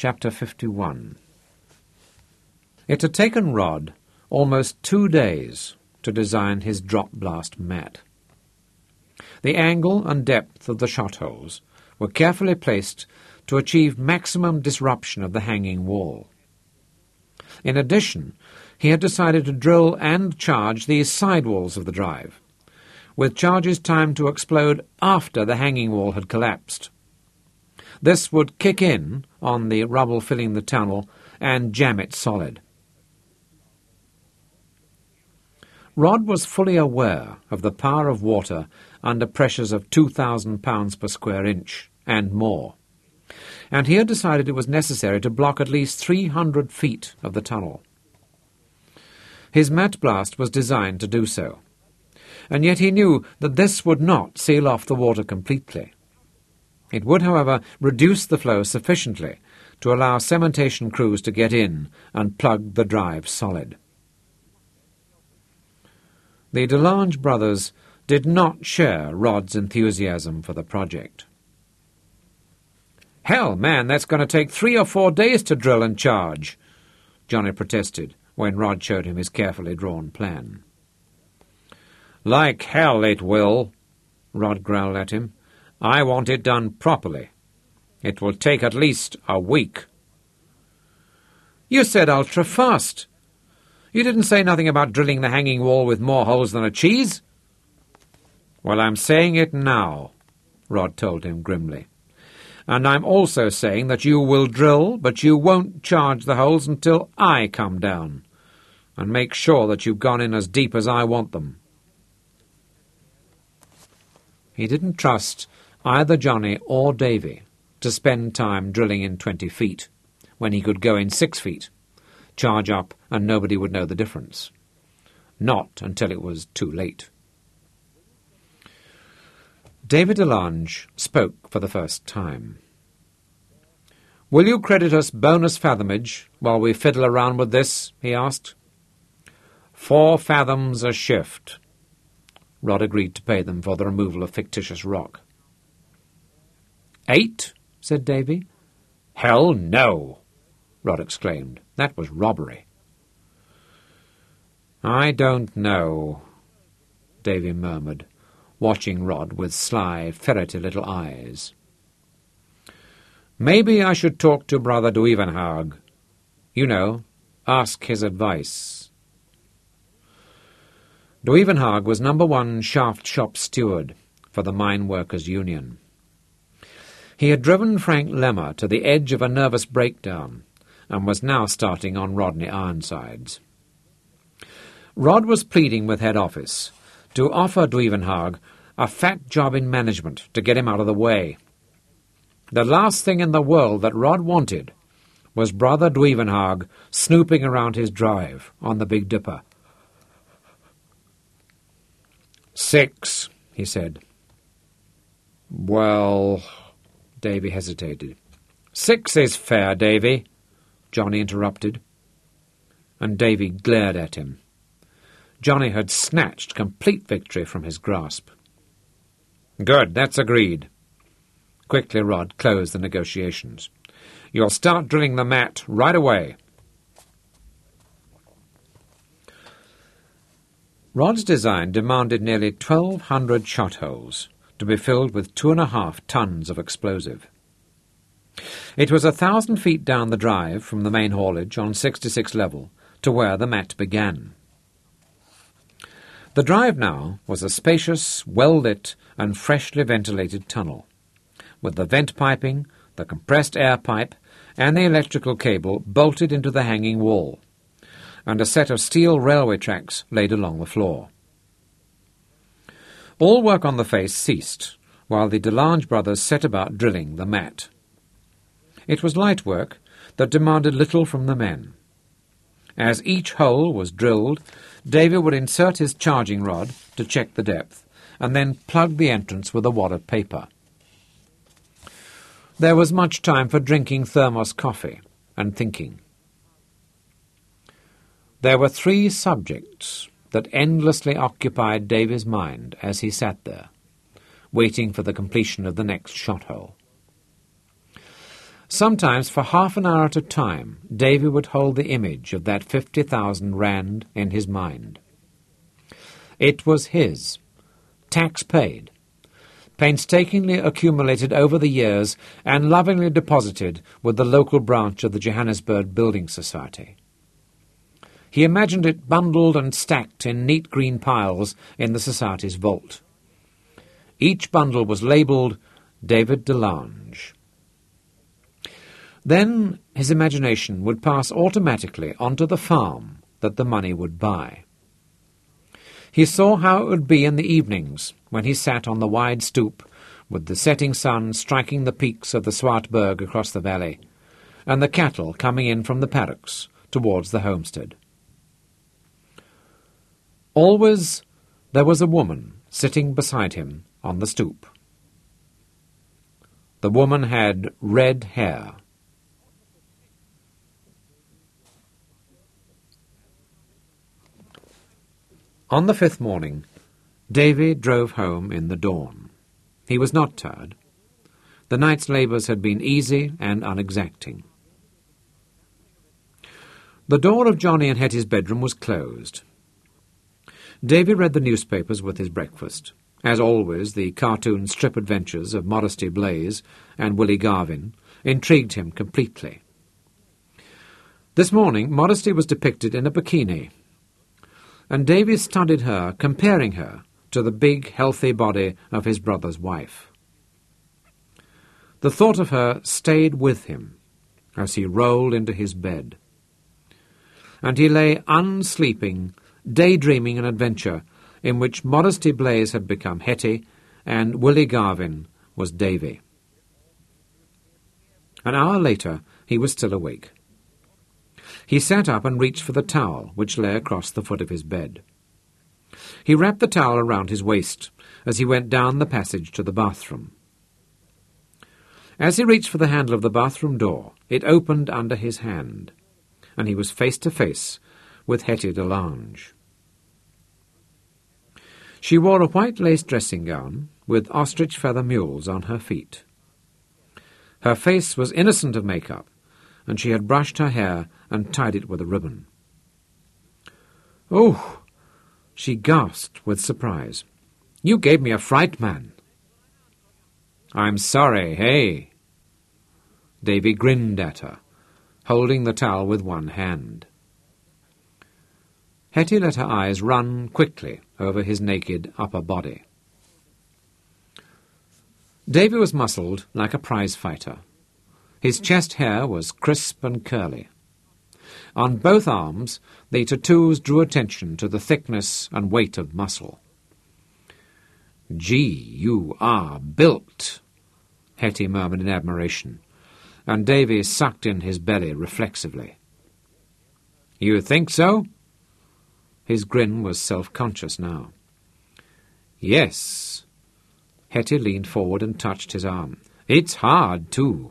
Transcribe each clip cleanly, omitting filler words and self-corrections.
Chapter 51. It had taken Rod almost 2 days to design his drop-blast mat. The angle and depth of the shot holes were carefully placed to achieve maximum disruption of the hanging wall. In addition, he had decided to drill and charge the sidewalls of the drive, with charges timed to explode after the hanging wall had collapsed. This would kick in on the rubble filling the tunnel and jam it solid. Rod was fully aware of the power of water under pressures of 2,000 pounds per square inch and more, and he had decided it was necessary to block at least 300 feet of the tunnel. His mat blast was designed to do so, and yet he knew that this would not seal off the water completely. It would, however, reduce the flow sufficiently to allow cementation crews to get in and plug the drive solid. The DeLange brothers did not share Rod's enthusiasm for the project. "Hell, man, that's going to take 3 or 4 days to drill and charge," Johnny protested when Rod showed him his carefully drawn plan. "Like hell it will," Rod growled at him. "I want it done properly. It will take at least a week." "You said ultra-fast. You didn't say nothing about drilling the hanging wall with more holes than a cheese." "Well, I'm saying it now," Rod told him grimly. "And I'm also saying that you will drill, but you won't charge the holes until I come down and make sure that you've gone in as deep as I want them." He didn't trust either Johnny or Davy to spend time drilling in 20 feet when he could go in 6 feet, charge up, and nobody would know the difference. Not until it was too late. David DeLange spoke for the first time. "Will you credit us bonus fathomage while we fiddle around with this?" he asked. 4 fathoms a shift. Rod agreed to pay them for the removal of fictitious rock. 8? said Davy. "Hell no!" Rod exclaimed. "That was robbery." "I don't know," Davy murmured, watching Rod with sly, ferrety little eyes. "Maybe I should talk to Brother Duivenhage. You know, ask his advice." Duivenhage was number 1 shaft shop steward for the Mine Workers' Union. He had driven Frank Lemmer to the edge of a nervous breakdown and was now starting on Rodney Ironsides. Rod was pleading with head office to offer Duivenhage a fat job in management to get him out of the way. The last thing in the world that Rod wanted was Brother Duivenhage snooping around his drive on the Big Dipper. 6, he said. "Well," Davy hesitated. 6 is fair, Davy," Johnny interrupted. And Davy glared at him. Johnny had snatched complete victory from his grasp. "Good, that's agreed." Quickly Rod closed the negotiations. "You'll start drilling the mat right away." Rod's design demanded nearly 1,200 shot holes to be filled with 2.5 tons of explosive. It was 1,000 feet down the drive from the main haulage on 66 level to where the mat began. The drive now was a spacious, well-lit and freshly ventilated tunnel, with the vent piping, the compressed air pipe, and the electrical cable bolted into the hanging wall, and a set of steel railway tracks laid along the floor. All work on the face ceased, while the DeLange brothers set about drilling the mat. It was light work that demanded little from the men. As each hole was drilled, Davy would insert his charging rod to check the depth, and then plug the entrance with a wad of paper. There was much time for drinking thermos coffee and thinking. There were 3 subjects that endlessly occupied Davy's mind as he sat there, waiting for the completion of the next shot hole. Sometimes for half an hour at a time, Davy would hold the image of that 50,000 rand in his mind. It was his, tax paid, painstakingly accumulated over the years and lovingly deposited with the local branch of the Johannesburg Building Society. He imagined it bundled and stacked in neat green piles in the Society's vault. Each bundle was labelled David DeLange. Then his imagination would pass automatically onto the farm that the money would buy. He saw how it would be in the evenings when he sat on the wide stoop with the setting sun striking the peaks of the Swartberg across the valley and the cattle coming in from the paddocks towards the homestead. Always there was a woman sitting beside him on the stoop. The woman had red hair. On the 5th morning, Davy drove home in the dawn. He was not tired. The night's labours had been easy and unexacting. The door of Johnny and Hetty's bedroom was closed. Davy read the newspapers with his breakfast. As always, the cartoon strip adventures of Modesty Blaise and Willie Garvin intrigued him completely. This morning, Modesty was depicted in a bikini, and Davy studied her, comparing her to the big, healthy body of his brother's wife. The thought of her stayed with him as he rolled into his bed, and he lay unsleeping, daydreaming an adventure in which Modesty Blaise had become Hetty and Willie Garvin was Davy. An hour later, he was still awake. He sat up and reached for the towel which lay across the foot of his bed. He wrapped the towel around his waist as he went down the passage to the bathroom. As he reached for the handle of the bathroom door, it opened under his hand, and he was face to face with Hetty DeLange. She wore a white lace dressing gown with ostrich feather mules on her feet. Her face was innocent of makeup, and she had brushed her hair and tied it with a ribbon. "Oh!" she gasped with surprise. "You gave me a fright, man." "I'm sorry, hey?" Davy grinned at her, holding the towel with one hand. Hetty let her eyes run quickly over his naked upper body. Davy was muscled like a prize fighter. His chest hair was crisp and curly. On both arms, the tattoos drew attention to the thickness and weight of muscle. "Gee, you are built," Hetty murmured in admiration, and Davy sucked in his belly reflexively. "You think so?" His grin was self-conscious now. "Yes." Hetty leaned forward and touched his arm. "It's hard, too."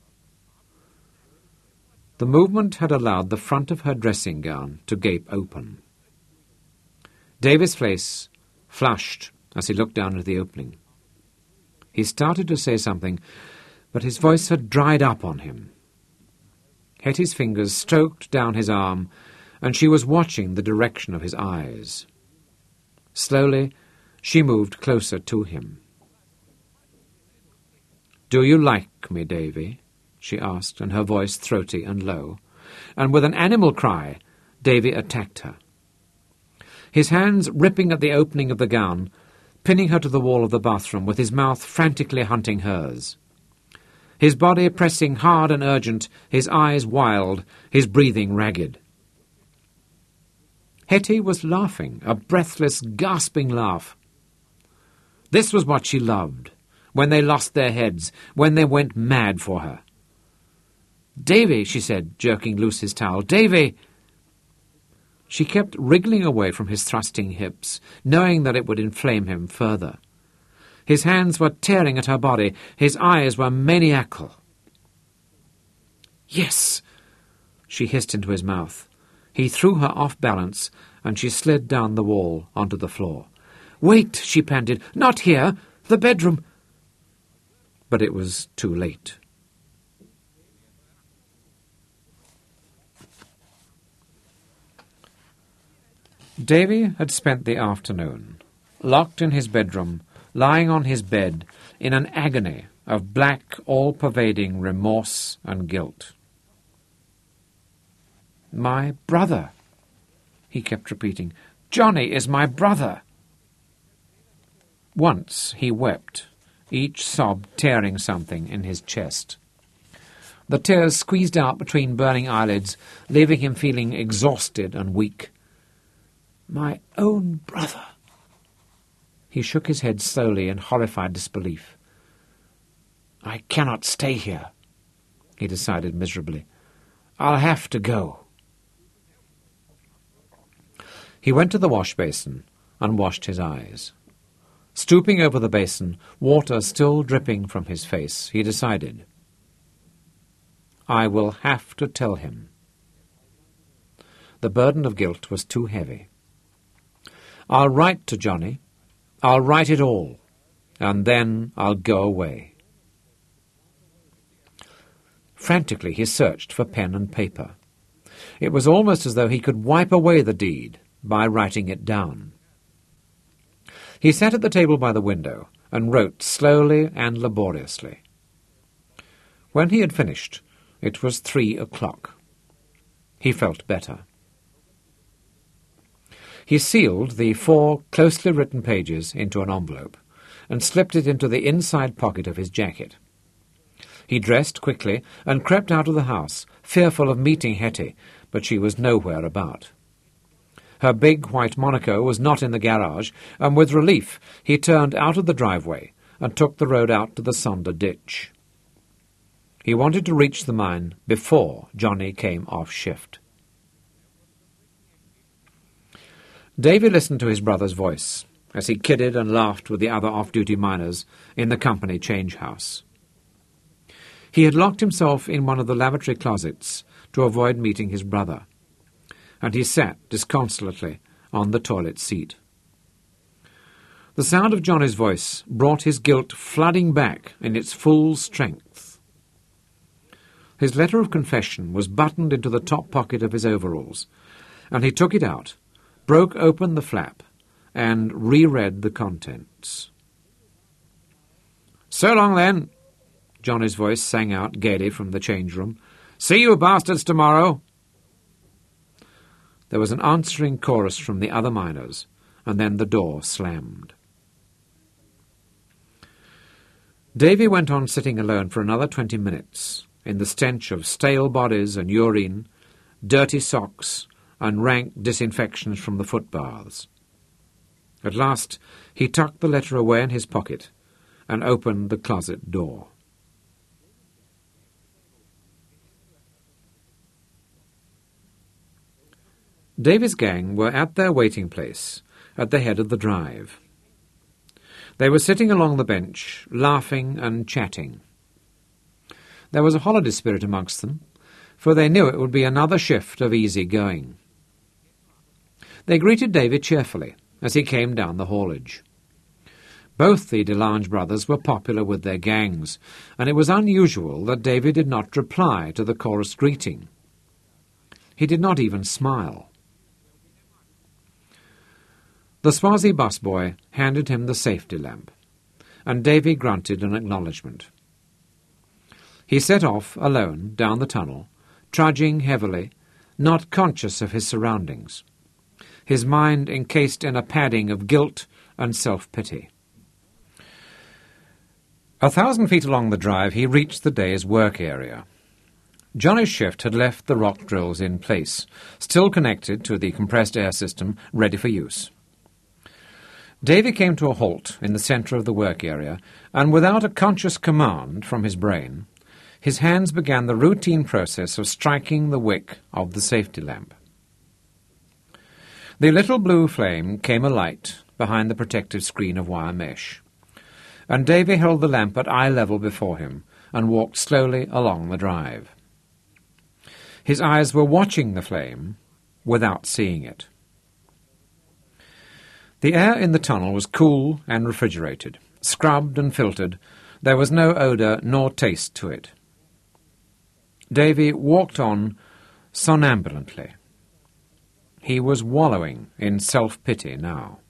The movement had allowed the front of her dressing gown to gape open. Davy's face flushed as he looked down at the opening. He started to say something, but his voice had dried up on him. Hetty's fingers stroked down his arm, and she was watching the direction of his eyes. Slowly, she moved closer to him. "Do you like me, Davy?" she asked, and her voice throaty and low. And with an animal cry, Davy attacked her. His hands ripping at the opening of the gown, pinning her to the wall of the bathroom, with his mouth frantically hunting hers. His body pressing hard and urgent, his eyes wild, his breathing ragged. Hetty was laughing, a breathless, gasping laugh. This was what she loved, when they lost their heads, when they went mad for her. "Davy," she said, jerking loose his towel. "Davy!" She kept wriggling away from his thrusting hips, knowing that it would inflame him further. His hands were tearing at her body. His eyes were maniacal. "Yes!" she hissed into his mouth. He threw her off balance, and she slid down the wall onto the floor. "Wait!" she panted. "Not here! The bedroom!" But it was too late. Davy had spent the afternoon, locked in his bedroom, lying on his bed in an agony of black, all-pervading remorse and guilt. "My brother," he kept repeating. "Johnny is my brother." Once he wept, each sob tearing something in his chest. The tears squeezed out between burning eyelids, leaving him feeling exhausted and weak. "My own brother." He shook his head slowly in horrified disbelief. "I cannot stay here," he decided miserably. "I'll have to go." He went to the wash basin and washed his eyes. Stooping over the basin, water still dripping from his face, he decided, "I will have to tell him." The burden of guilt was too heavy. "I'll write to Johnny. I'll write it all, and then I'll go away." Frantically he searched for pen and paper. It was almost as though he could wipe away the deed by writing it down. He sat at the table by the window and wrote slowly and laboriously. When he had finished, it was 3:00. He felt better. He sealed the 4 closely written pages into an envelope and slipped it into the inside pocket of his jacket. He dressed quickly and crept out of the house, fearful of meeting Hetty, but she was nowhere about. Her big white Monaco was not in the garage, and with relief he turned out of the driveway and took the road out to the Sonder ditch. He wanted to reach the mine before Johnny came off shift. Davy listened to his brother's voice as he kidded and laughed with the other off-duty miners in the company change house. He had locked himself in one of the lavatory closets to avoid meeting his brother, and he sat disconsolately on the toilet seat. The sound of Johnny's voice brought his guilt flooding back in its full strength. His letter of confession was buttoned into the top pocket of his overalls, and he took it out, broke open the flap, and reread the contents. "So long, then," Johnny's voice sang out gaily from the change-room. "See you bastards tomorrow." There was an answering chorus from the other miners, and then the door slammed. Davy went on sitting alone for another 20 minutes, in the stench of stale bodies and urine, dirty socks, and rank disinfections from the footbaths. At last he tucked the letter away in his pocket and opened the closet door. Davy's gang were at their waiting place at the head of the drive. They were sitting along the bench, laughing and chatting. There was a holiday spirit amongst them, for they knew it would be another shift of easy going. They greeted Davy cheerfully as he came down the haulage. Both the DeLange brothers were popular with their gangs, and it was unusual that Davy did not reply to the chorus greeting. He did not even smile. The Swazi busboy handed him the safety lamp, and Davy grunted an acknowledgement. He set off alone down the tunnel, trudging heavily, not conscious of his surroundings, his mind encased in a padding of guilt and self-pity. 1,000 feet along the drive he reached the day's work area. Johnny's shift had left the rock drills in place, still connected to the compressed air system, ready for use. Davy came to a halt in the centre of the work area, and without a conscious command from his brain, his hands began the routine process of striking the wick of the safety lamp. The little blue flame came alight behind the protective screen of wire mesh, and Davy held the lamp at eye level before him and walked slowly along the drive. His eyes were watching the flame without seeing it. The air in the tunnel was cool and refrigerated, scrubbed and filtered. There was no odour nor taste to it. Davy walked on somnambulantly. He was wallowing in self-pity now.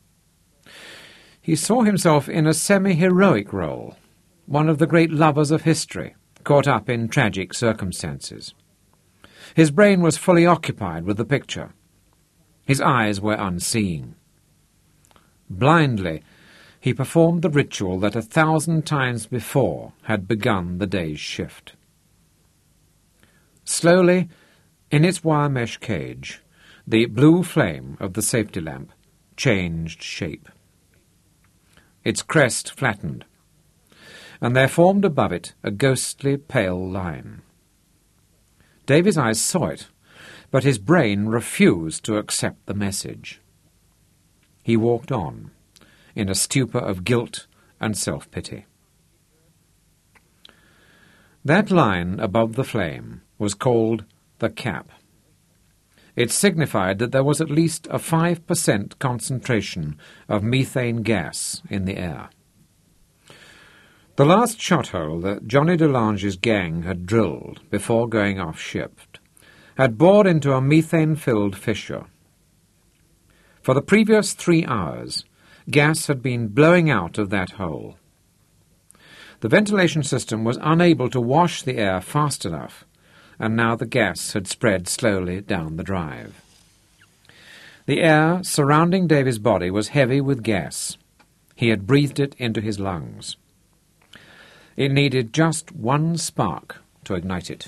He saw himself in a semi-heroic role, one of the great lovers of history, caught up in tragic circumstances. His brain was fully occupied with the picture. His eyes were unseeing. Blindly, he performed the ritual that 1,000 times before had begun the day's shift. Slowly, in its wire mesh cage, the blue flame of the safety lamp changed shape. Its crest flattened, and there formed above it a ghostly pale line. Davy's eyes saw it, but his brain refused to accept the message. He walked on, in a stupor of guilt and self-pity. That line above the flame was called the cap. It signified that there was at least a 5% concentration of methane gas in the air. The last shot hole that Johnny Delange's gang had drilled before going off shift had bored into a methane-filled fissure. For the previous 3 hours, gas had been blowing out of that hole. The ventilation system was unable to wash the air fast enough, and now the gas had spread slowly down the drive. The air surrounding Davy's body was heavy with gas. He had breathed it into his lungs. It needed just one spark to ignite it.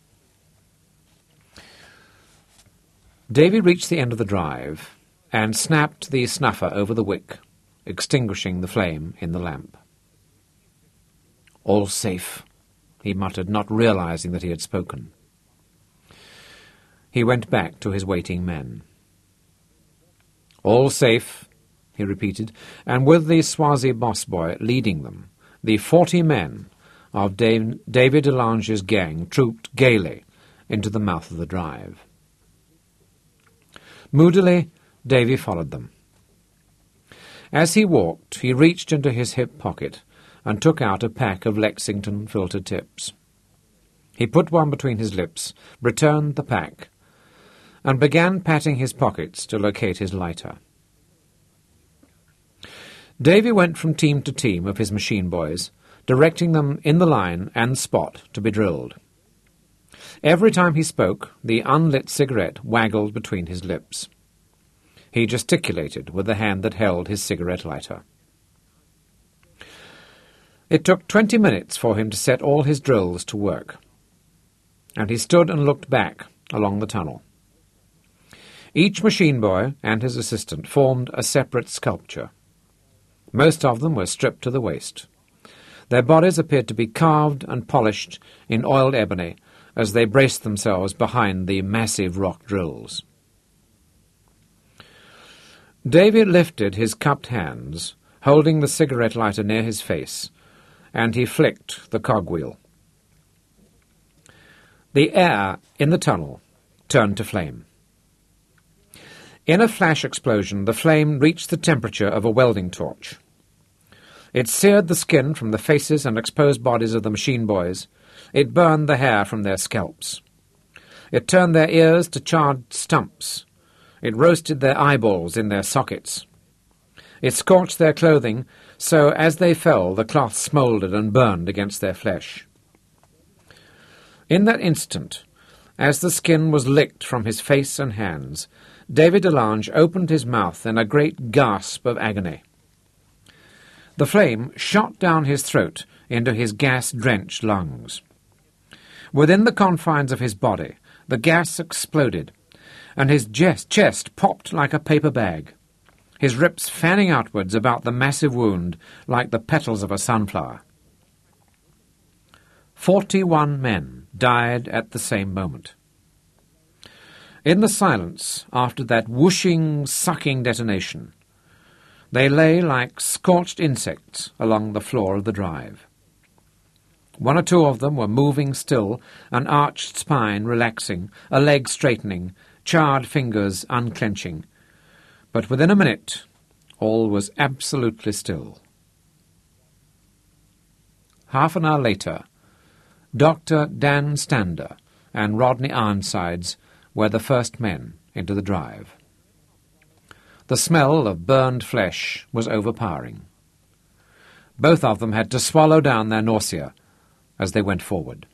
Davy reached the end of the drive and snapped the snuffer over the wick, extinguishing the flame in the lamp. "All safe," he muttered, not realizing that he had spoken. He went back to his waiting men. "All safe," he repeated, and with the Swazi boss boy leading them, the 40 men of Davy Delange's gang trooped gaily into the mouth of the drive. Moodily, Davy followed them. As he walked, he reached into his hip pocket and took out a pack of Lexington filter tips. He put one between his lips, returned the pack, and began patting his pockets to locate his lighter. Davy went from team to team of his machine boys, directing them in the line and spot to be drilled. Every time he spoke, the unlit cigarette waggled between his lips. He gesticulated with the hand that held his cigarette lighter. It took 20 minutes for him to set all his drills to work, and he stood and looked back along the tunnel. Each machine boy and his assistant formed a separate sculpture. Most of them were stripped to the waist. Their bodies appeared to be carved and polished in oiled ebony as they braced themselves behind the massive rock drills. Davy lifted his cupped hands, holding the cigarette lighter near his face, and he flicked the cogwheel. The air in the tunnel turned to flame. In a flash explosion, the flame reached the temperature of a welding torch. It seared the skin from the faces and exposed bodies of the machine boys. It burned the hair from their scalps. It turned their ears to charred stumps. It roasted their eyeballs in their sockets. It scorched their clothing, so as they fell, the cloth smouldered and burned against their flesh. In that instant, as the skin was licked from his face and hands, Davy Delange opened his mouth in a great gasp of agony. The flame shot down his throat into his gas-drenched lungs. Within the confines of his body, the gas exploded, and his chest popped like a paper bag, his ribs fanning outwards about the massive wound like the petals of a sunflower. 41 men died at the same moment. In the silence after that whooshing, sucking detonation, they lay like scorched insects along the floor of the drive. 1 or 2 of them were moving still, an arched spine relaxing, a leg straightening, charred fingers unclenching. But within a minute, all was absolutely still. Half an hour later, Dr. Dan Stander and Rodney Ironsides were the first men into the drive. The smell of burned flesh was overpowering. Both of them had to swallow down their nausea as they went forward.